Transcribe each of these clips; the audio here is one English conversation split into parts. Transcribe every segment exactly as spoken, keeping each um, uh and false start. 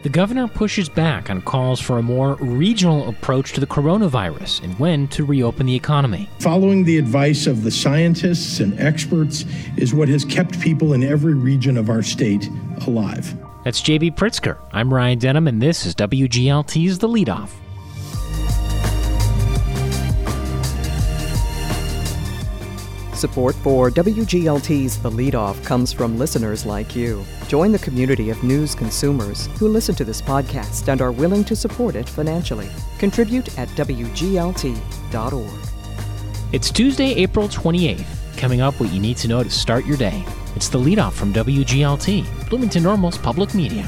The governor pushes back on calls for a more regional approach to the coronavirus and when to reopen the economy. Following the advice of the scientists and experts is what has kept people in every region of our state alive. That's J B Pritzker. I'm Ryan Denham, and this is W G L T's The Leadoff. Support for W G L T's The Leadoff comes from listeners like you. Join the community of news consumers who listen to this podcast and are willing to support it financially. Contribute at W G L T dot org. It's Tuesday, April twenty-eighth. Coming up, what you need to know to start your day. It's The Leadoff from W G L T, Bloomington Normal's public media.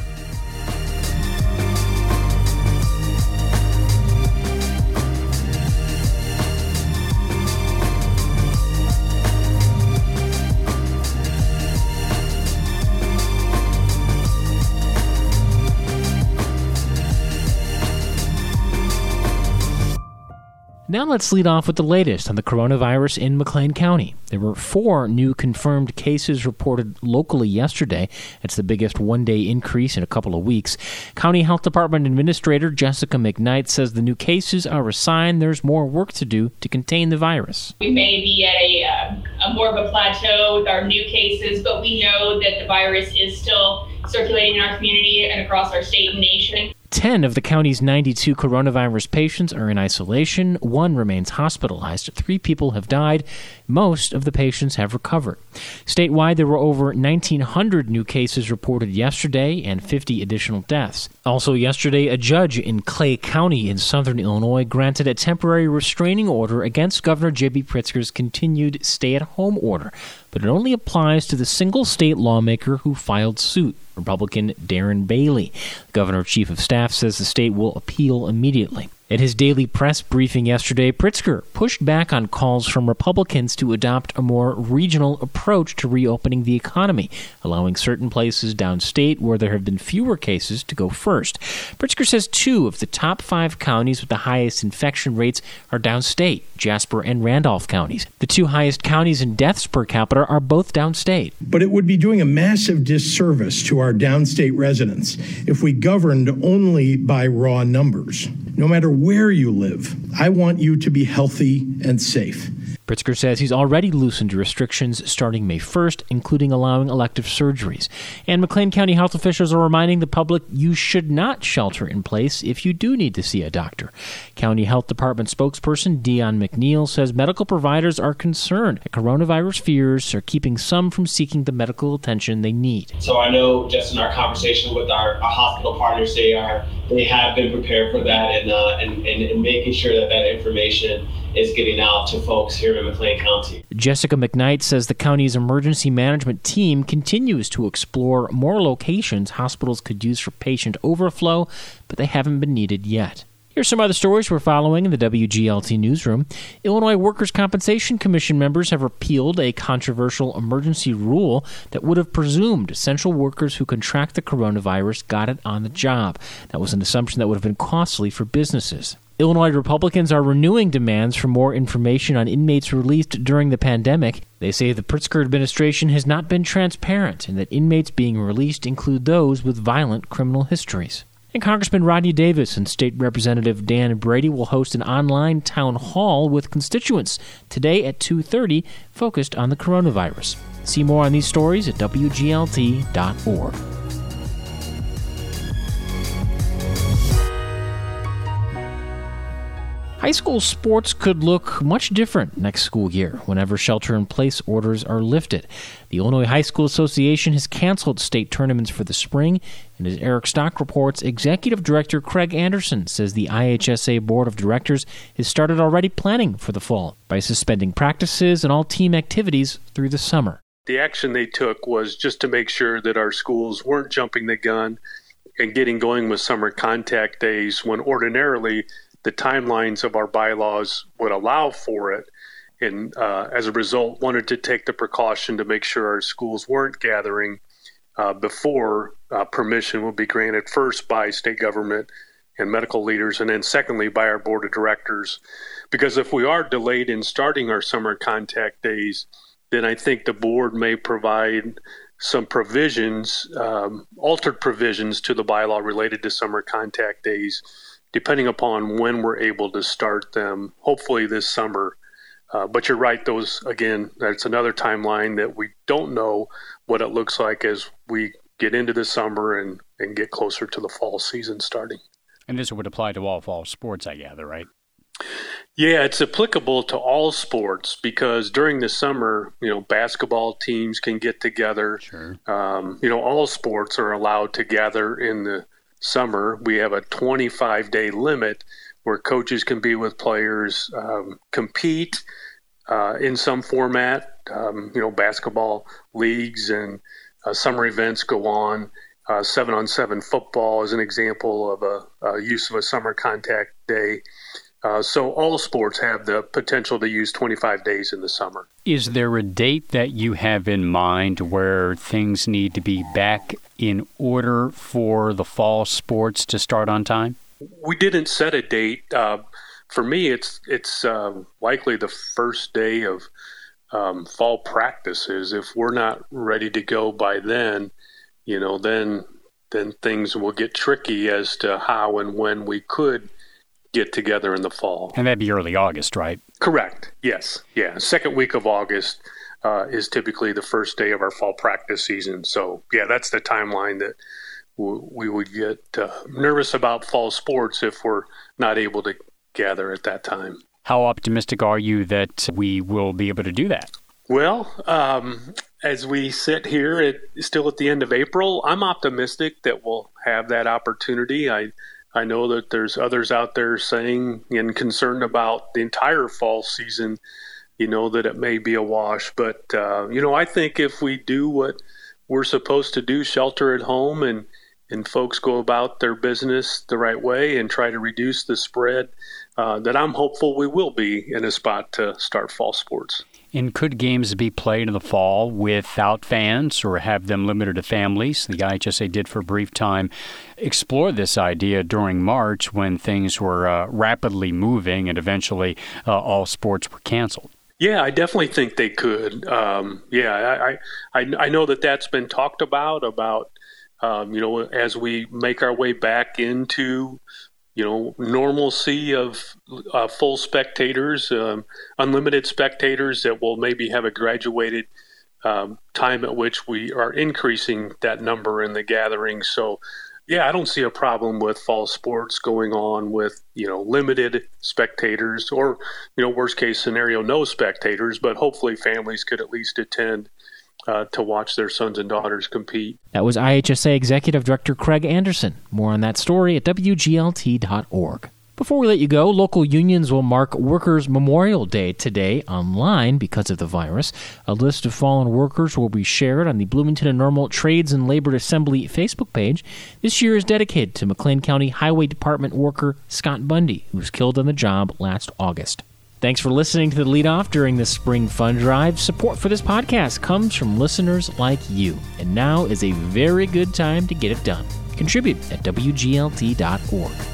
Now let's lead off with the latest on the coronavirus in McLean County. There were four new confirmed cases reported locally yesterday. It's the biggest one-day increase in a couple of weeks. County Health Department Administrator Jessica McKnight says the new cases are a sign there's more work to do to contain the virus. We may be at a, uh, a more of a plateau with our new cases, but we know that the virus is still circulating in our community and across our state and nation. Ten of the county's ninety-two coronavirus patients are in isolation. One remains hospitalized. Three people have died. Most of the patients have recovered. Statewide, there were over nineteen hundred new cases reported yesterday and fifty additional deaths. Also yesterday, a judge in Clay County in southern Illinois granted a temporary restraining order against Governor J B Pritzker's continued stay-at-home order, but it only applies to the single state lawmaker who filed suit, Republican Darren Bailey. The Governor Chief of Staff says the state will appeal immediately. At his daily press briefing yesterday, Pritzker pushed back on calls from Republicans to adopt a more regional approach to reopening the economy, allowing certain places downstate where there have been fewer cases to go first. Pritzker says two of the top five counties with the highest infection rates are downstate, Jasper and Randolph counties. The two highest counties in deaths per capita are both downstate. But it would be doing a massive disservice to our downstate residents if we governed only by raw numbers. No matter where you live, I want you to be healthy and safe. Pritzker says he's already loosened restrictions starting May first, including allowing elective surgeries. And McLean County health officials are reminding the public you should not shelter in place if you do need to see a doctor. County Health Department spokesperson Dion McNeil says medical providers are concerned that coronavirus fears are keeping some from seeking the medical attention they need. So I know just in our conversation with our, our hospital partners, they are they have been prepared for that and, uh, and, and, and making sure that that information is getting out to folks here in McLean County. Jessica McKnight says the county's emergency management team continues to explore more locations hospitals could use for patient overflow, but they haven't been needed yet. Here's some other stories we're following in the W G L T newsroom. Illinois Workers' Compensation Commission members have repealed a controversial emergency rule that would have presumed essential workers who contract the coronavirus got it on the job. That was an assumption that would have been costly for businesses. Illinois Republicans are renewing demands for more information on inmates released during the pandemic. They say the Pritzker administration has not been transparent and that inmates being released include those with violent criminal histories. And Congressman Rodney Davis and State Representative Dan Brady will host an online town hall with constituents today at two thirty, focused on the coronavirus. See more on these stories at W G L T dot org. High school sports could look much different next school year whenever shelter-in-place orders are lifted. The Illinois High School Association has canceled state tournaments for the spring, and as Eric Stock reports, Executive Director Craig Anderson says the I H S A Board of Directors has started already planning for the fall by suspending practices and all team activities through the summer. The action they took was just to make sure that our schools weren't jumping the gun and getting going with summer contact days when ordinarily the timelines of our bylaws would allow for it, and uh, as a result, wanted to take the precaution to make sure our schools weren't gathering uh, before uh, permission would be granted, first by state government and medical leaders, and then secondly by our board of directors. Because if we are delayed in starting our summer contact days, then I think the board may provide some provisions, um, altered provisions to the bylaw related to summer contact days, depending upon when we're able to start them, hopefully this summer. Uh, but you're right, those, again, that's another timeline that we don't know what it looks like as we get into the summer and, and get closer to the fall season starting. And this would apply to all fall sports, I gather, right? Yeah, it's applicable to all sports because during the summer, you know, basketball teams can get together. Sure. Um, you know, all sports are allowed to gather in the summer. We have a twenty-five day limit where coaches can be with players, um, compete uh, in some format. Um, you know, basketball leagues and uh, summer events go on. Uh, seven on seven football is an example of a, a use of a summer contact day. Uh, so all sports have the potential to use twenty-five days in the summer. Is there a date that you have in mind where things need to be back in order for the fall sports to start on time? We didn't set a date. Uh, for me, it's it's uh, likely the first day of um, fall practices. If we're not ready to go by then, you know, then then things will get tricky as to how and when we could get together in the fall. And that'd be early August, right? Correct. Yes. Yeah. Second week of August uh, is typically the first day of our fall practice season. So, yeah, that's the timeline that w- we would get uh, nervous about fall sports if we're not able to gather at that time. How optimistic are you that we will be able to do that? Well, um, as we sit here at, still at the end of April, I'm optimistic that we'll have that opportunity. I I know that there's others out there saying and concerned about the entire fall season, you know, that it may be a wash. But, uh, you know, I think if we do what we're supposed to do, shelter at home, and, and folks go about their business the right way and try to reduce the spread, uh, that I'm hopeful we will be in a spot to start fall sports. And could games be played in the fall without fans or have them limited to families? The I H S A did for a brief time explore this idea during March when things were uh, rapidly moving and eventually uh, all sports were canceled. Yeah, I definitely think they could. Um, yeah, I, I I know that that's been talked about, about, um, you know, as we make our way back into you know, normalcy of uh, full spectators, um, unlimited spectators, that will maybe have a graduated um, time at which we are increasing that number in the gathering. So, yeah, I don't see a problem with fall sports going on with, you know, limited spectators or, you know, worst case scenario, no spectators, but hopefully families could at least attend Uh, to watch their sons and daughters compete. That was I H S A Executive Director Craig Anderson. More on that story at W G L T dot org. Before we let you go, local unions will mark Workers' Memorial Day today online because of the virus. A list of fallen workers will be shared on the Bloomington and Normal Trades and Labor Assembly Facebook page. This year is dedicated to McLean County Highway Department worker Scott Bundy, who was killed on the job last August. Thanks for listening to The Lead Off during the Spring Fund Drive. Support for this podcast comes from listeners like you. And now is a very good time to get it done. Contribute at W G L T dot org.